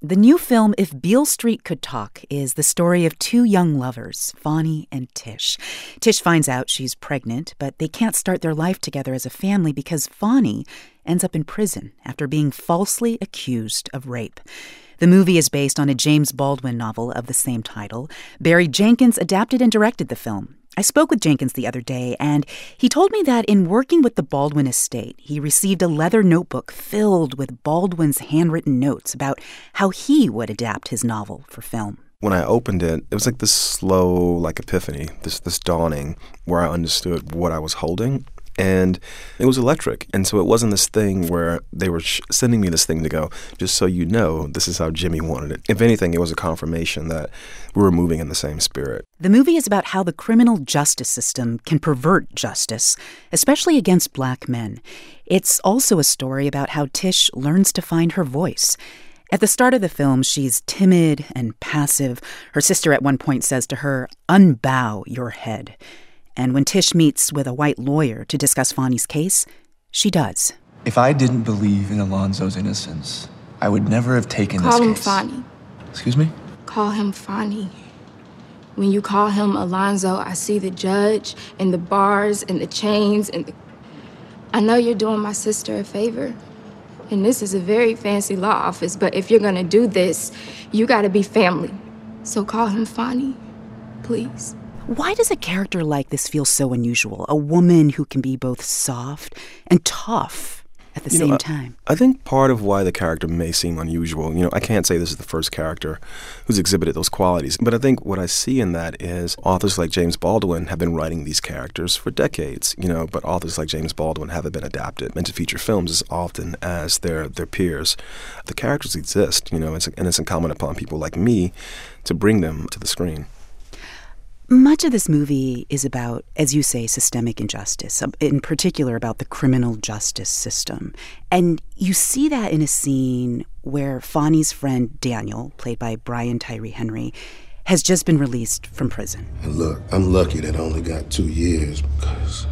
The new film, If Beale Street Could Talk, is the story of two young lovers, Fonny and Tish. Tish finds out she's pregnant, but they can't start their life together as a family because Fonny ends up in prison after being falsely accused of rape. The movie is based on a James Baldwin novel of the same title. Barry Jenkins adapted and directed the film. I spoke with Jenkins the other day, and he told me that in working with the Baldwin estate, he received a leather notebook filled with Baldwin's handwritten notes about how he would adapt his novel for film. When I opened it, it was like this slow, like epiphany, this dawning where I understood what I was holding. And it was electric. And so it wasn't this thing where they were sending me this thing to go, just so you know, this is how Jimmy wanted it. If anything, it was a confirmation that we were moving in the same spirit. The movie is about how the criminal justice system can pervert justice, especially against black men. It's also a story about how Tish learns to find her voice. At the start of the film, she's timid and passive. Her sister at one point says to her, "Unbow your head." And when Tish meets with a white lawyer to discuss Fonny's case, she does. If I didn't believe in Alonzo's innocence, I would never have taken this case. Call him Fonny. Excuse me? Call him Fonny. When you call him Alonzo, I see the judge and the bars and the chains and the... I know you're doing my sister a favor. And this is a very fancy law office, but if you're gonna do this, you gotta be family. So call him Fonny, please. Why does a character like this feel so unusual? A woman who can be both soft and tough at the same time. I think part of why the character may seem unusual, I can't say this is the first character who's exhibited those qualities, but I think what I see in that is authors like James Baldwin have been writing these characters for decades, but authors like James Baldwin haven't been adapted into feature films as often as their peers. The characters exist, and it's incumbent upon people like me to bring them to the screen. Much of this movie is about, as you say, systemic injustice, in particular about the criminal justice system. And you see that in a scene where Fonny's friend Daniel, played by Brian Tyree Henry, has just been released from prison. And look, I'm lucky that I only got 2 years because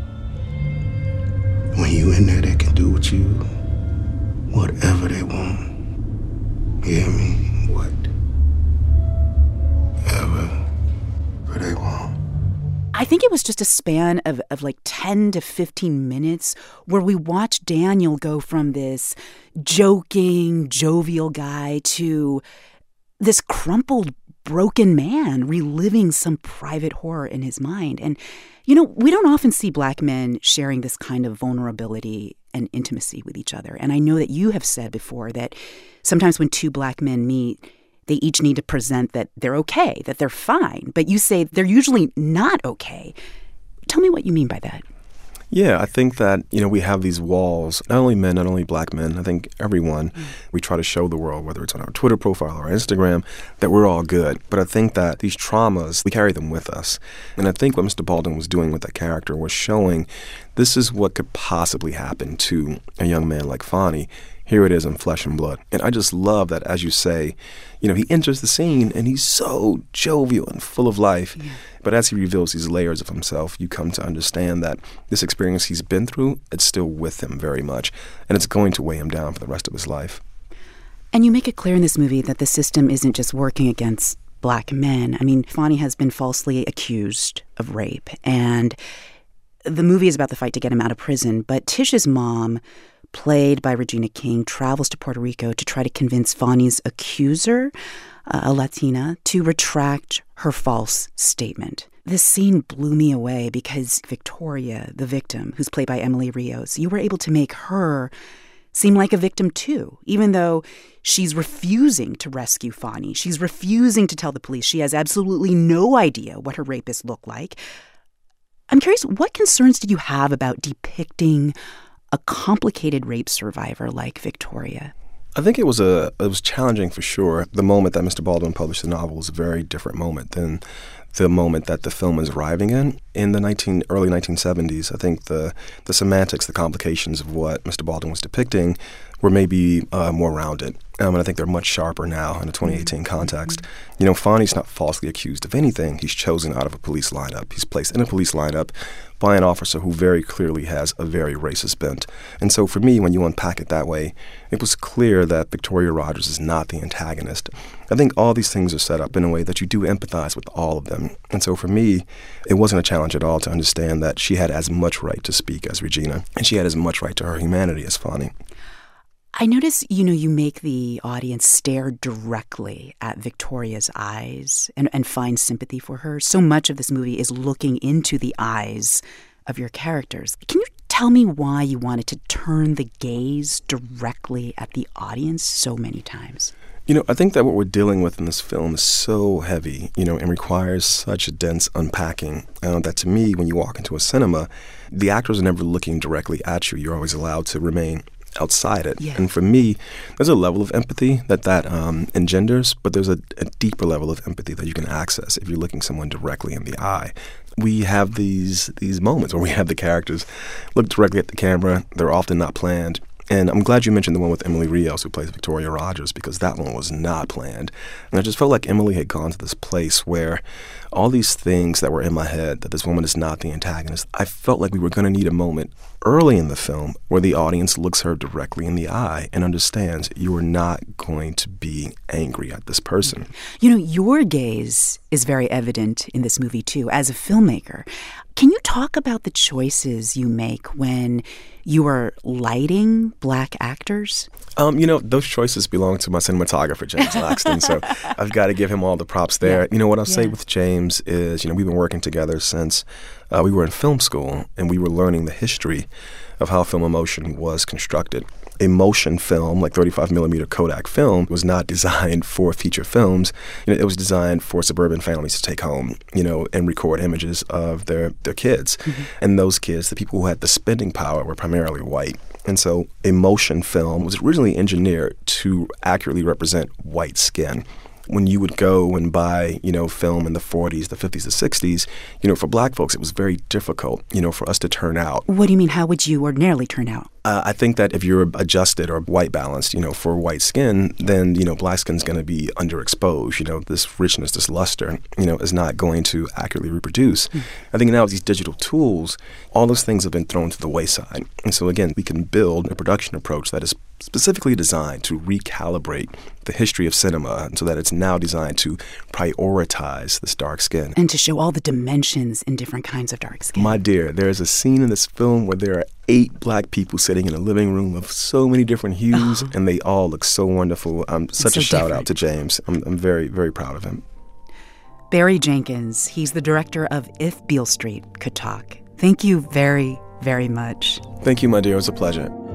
when you in there, they can do with you whatever they want. You hear me? Whatever they want. I think it was just a span of like 10 to 15 minutes where we watched Daniel go from this joking, jovial guy to this crumpled, broken man reliving some private horror in his mind. And, we don't often see black men sharing this kind of vulnerability and intimacy with each other. And I know that you have said before that sometimes when two black men meet, they each need to present that they're okay, that they're fine. But you say they're usually not okay. Tell me what you mean by that. Yeah, I think that, we have these walls, not only men, not only black men, I think everyone, we try to show the world, whether it's on our Twitter profile or Instagram, that we're all good. But I think that these traumas, we carry them with us. And I think what Mr. Baldwin was doing with that character was showing this is what could possibly happen to a young man like Fonny. Here it is in flesh and blood. And I just love that, as you say, he enters the scene and he's so jovial and full of life. Yeah. But as he reveals these layers of himself, you come to understand that this experience he's been through, it's still with him very much. And it's going to weigh him down for the rest of his life. And you make it clear in this movie that the system isn't just working against black men. I mean, Fonny has been falsely accused of rape. And the movie is about the fight to get him out of prison. But Tish's mom, played by Regina King, travels to Puerto Rico to try to convince Fonny's accuser, a Latina, to retract her false statement. This scene blew me away because Victoria, the victim, who's played by Emily Rios, you were able to make her seem like a victim too, even though she's refusing to rescue Fonny. She's refusing to tell the police. She has absolutely no idea what her rapist looked like. I'm curious, what concerns did you have about depicting a complicated rape survivor like Victoria? I think it was challenging for sure. The moment that Mr. Baldwin published the novel was a very different moment than the moment that the film is arriving in. In the early 1970s, I think the semantics, the complications of what Mr. Baldwin was depicting were maybe more rounded. And I think they're much sharper now in a 2018 context. You know, Fonny's not falsely accused of anything. He's chosen out of a police lineup. He's placed in a police lineup by an officer who very clearly has a very racist bent. And so for me, when you unpack it that way, it was clear that Victoria Rogers is not the antagonist. I think all these things are set up in a way that you do empathize with all of them. And so for me, it wasn't a challenge at all to understand that she had as much right to speak as Regina, and she had as much right to her humanity as Fonny. I notice, you make the audience stare directly at Victoria's eyes and find sympathy for her. So much of this movie is looking into the eyes of your characters. Can you tell me why you wanted to turn the gaze directly at the audience so many times? I think that what we're dealing with in this film is so heavy, and requires such a dense unpacking that to me, when you walk into a cinema, the actors are never looking directly at you. You're always allowed to remain outside it. Yeah. And for me, there's a level of empathy that engenders, but there's a deeper level of empathy that you can access if you're looking someone directly in the eye. We have these moments where we have the characters look directly at the camera. They're often not planned. And I'm glad you mentioned the one with Emily Rios, who plays Victoria Rogers, because that one was not planned. And I just felt like Emily had gone to this place where all these things that were in my head, that this woman is not the antagonist, I felt like we were going to need a moment early in the film where the audience looks her directly in the eye and understands you are not going to be angry at this person. Your gaze is very evident in this movie, too, as a filmmaker. Can you talk about the choices you make when you are lighting Black actors? Those choices belong to my cinematographer, James Laxton, so I've got to give him all the props there. Yeah. What I'll say with James is, we've been working together since we were in film school, and we were learning the history of how film emotion was constructed. A motion film, like 35mm Kodak film, was not designed for feature films. It was designed for suburban families to take home, and record images of their kids. Mm-hmm. And those kids, the people who had the spending power, were primarily white. And so a motion film was originally engineered to accurately represent white skin. When you would go and buy, film in the 40s, the 50s, the 60s, for Black folks, it was very difficult, for us to turn out. What do you mean? How would you ordinarily turn out? I think that if you're adjusted or white balanced, for white skin, then, Black skin's going to be underexposed. This richness, this luster, is not going to accurately reproduce. I think now with these digital tools, all those things have been thrown to the wayside. And so, again, we can build a production approach that is specifically designed to recalibrate the history of cinema so that it's now designed to prioritize this dark skin. And to show all the dimensions in different kinds of dark skin. My dear, there is a scene in this film where there are 8 Black people sitting in a living room of so many different hues, and they all look so wonderful. Such a shout out to James. I'm very, very proud of him. Barry Jenkins, he's the director of If Beale Street Could Talk. Thank you very, very much. Thank you, my dear. It was a pleasure.